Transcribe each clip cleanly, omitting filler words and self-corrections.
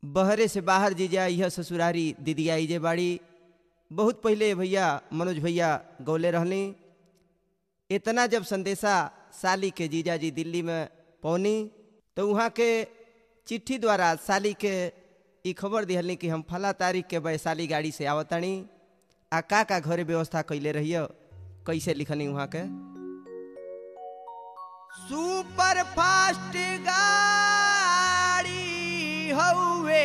बहरे से बाहर जीजा यह ससुरारी दीदिया इजे बाड़ी। बहुत पहले भैया मनोज भैया गौले रहली। इतना जब संदेशा साली के जीजा जी दिल्ली में पहुँनी तो वहाँ के चिट्ठी द्वारा साली के ई खबर दिहलनी कि हम फला तारीख के वैशाली गाड़ी से आवतानी आ का घरे व्यवस्था कैले रहियो। कैसे लिखनी वहाँ के सुपर फास्ट गाड़ी हउवे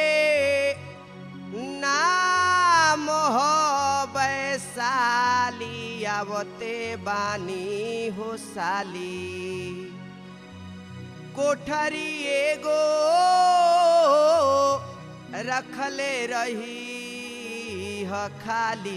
नाम हो वैशाली आवते बानी हो साली कोठरी एगो रखले रही ह खाली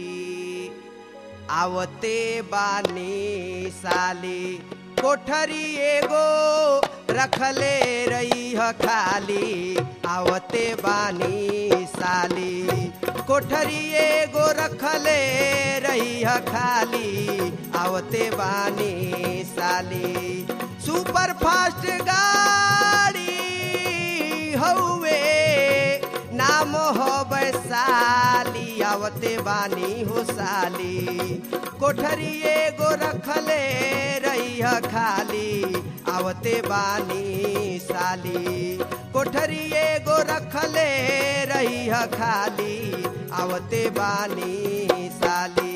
आवते बानी साली कोठरी एगो रखले रही ह खाली आवते बानी साली कोठरी एगो रखले रही ह खाली आवते बानी साली सुपर फास्ट गाड़ी हउवे नाम हो वैशाली आवते बानी हो साली कोठरी एगो रखले रही ह खाली आवते बानी साली कोठरी एगो रखले रही ह खाली आवते बानी साली।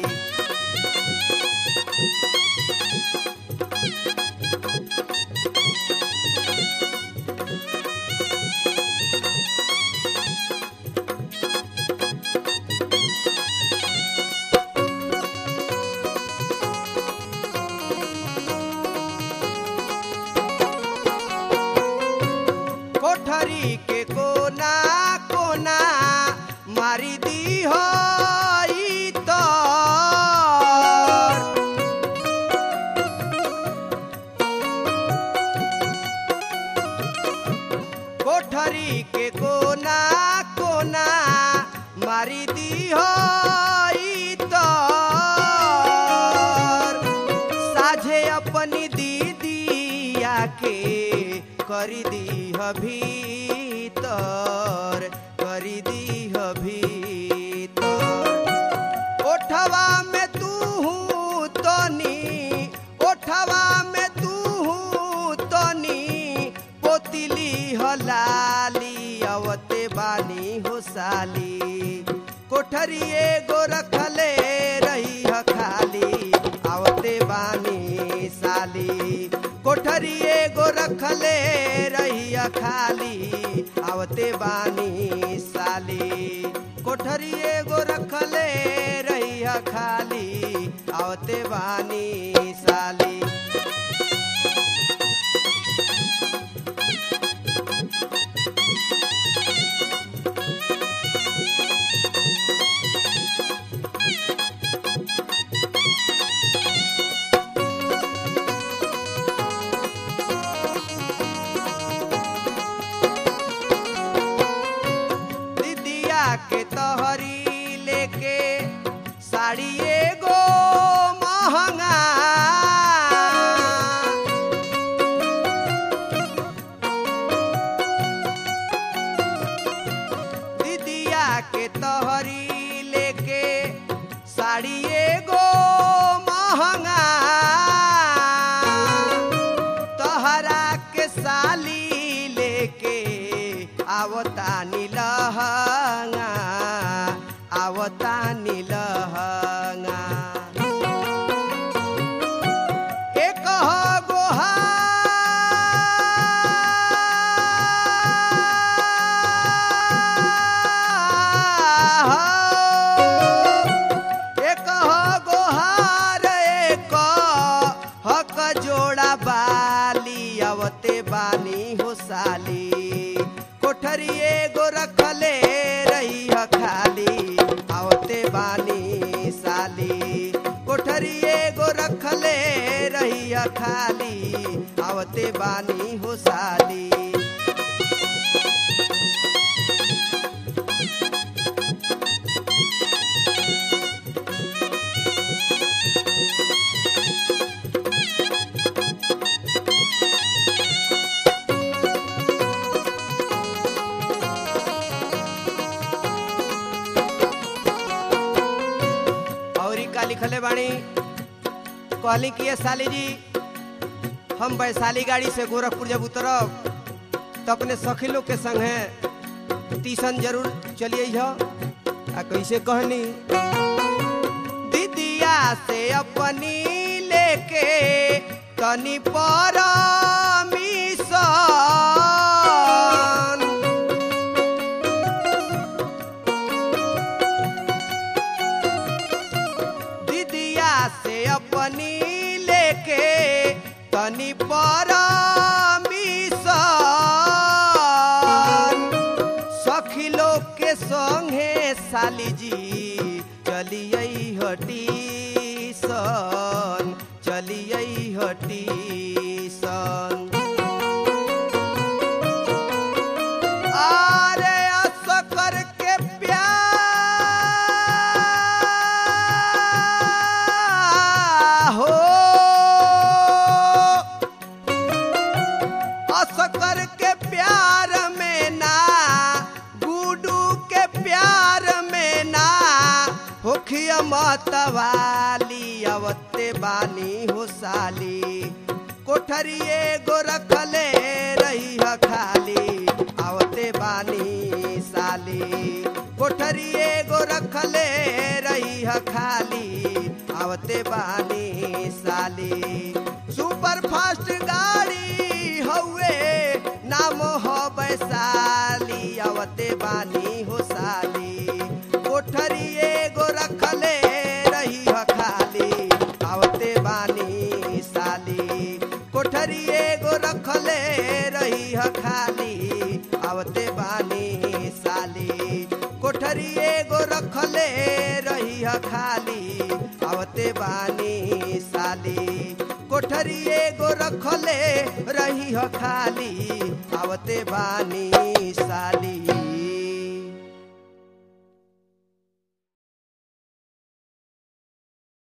कोठरी के कोना कोना मारी दी हो तो कोठरी के कोना कोना मारी दी हो तो साझे अपनी दीदिया के करी दी भीतर करी दी भीतर ओठवा में तू तनी ओठवा में तू तनी पोतिली हलाली आवते बानी हो साली कोठरी एगो रखले रही ह खाली आवते बानी साली कोठरी एगो रखले रही खाली आवते बानी साली कोठरी एगो रखले रही खाली आवते बानी साली। के तोहरी लेके साड़ी एगो महंगा दीदिया के तोहरी लेके साड़ी एगो महंगा तोहरा के साली लेके आवता नीलहंगा आवता नीलहंगा एक गोहा एक गोहार एक हक जोड़ा बाली आवते बानी हो साली कोठरी एगो रखले रही ह खाली आवते बानी साली कोठरी एगो रखले रही ह खाली आवते बानी हो साली। लिखले बाणी कहली कि ये साली जी हम वैशाली गाड़ी से गोरखपुर जब उतरब तो अपने सखी लोग के संग है टीशन जरूर चलिए आ कैसे कहनी दीदिया से अपनी लेके तनी परमिशन दीदिया से अपनी लेके तनी परमिशन सखी लोग के संगे साली जी चलिए हटी सन चलिए हटी सन अरे असकर के प्यार हो असकर के प्यार में ना गुडू के प्यार में ना होखिया मतवाली अवते बानी हो साली कोठरिए गो रखले रही है खाली आवते बानी साली कोठरिए गो रखले रही है खाली आवते बानी साली सुपर फास्ट गाड़ी हउए नाम हो वैशाली आवते बानी हो साली कोठरिए गो रखले रही है खाली आवते बानी साली कोठरिए गो रखले रही है खाली आवते बानी साली कोठरिए गो रखले रही है खाली आवते बानी साली कोठरिए गो रखले रही है खाली आवते बानी